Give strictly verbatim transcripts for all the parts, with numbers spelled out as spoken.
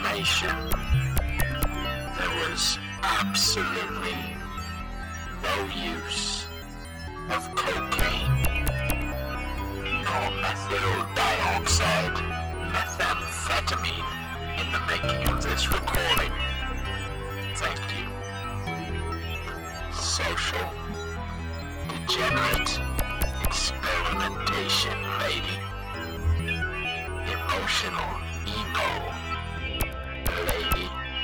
information. There was absolutely no use of cocaine, nor methyl dioxide, methamphetamine in the making of this recording. Thank you. Social, degenerate, experimentation lady. Emotional emo lady.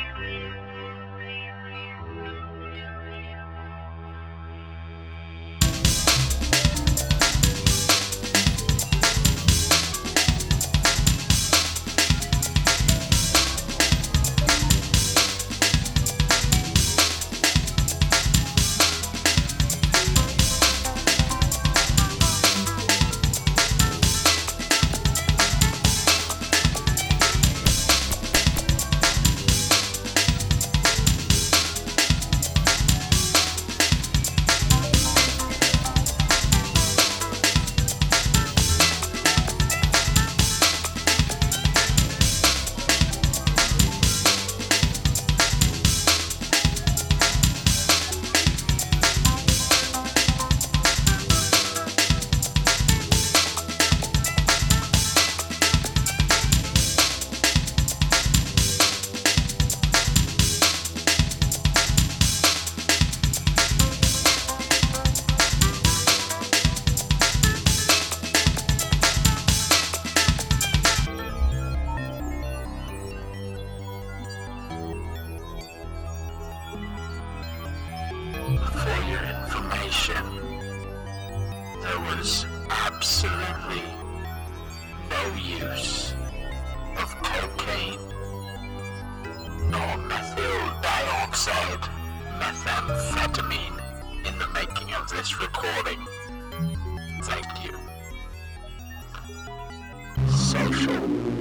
For your information, there was absolutely no use of cocaine, nor methyl dioxide, methamphetamine in the making of this recording. Thank you. Social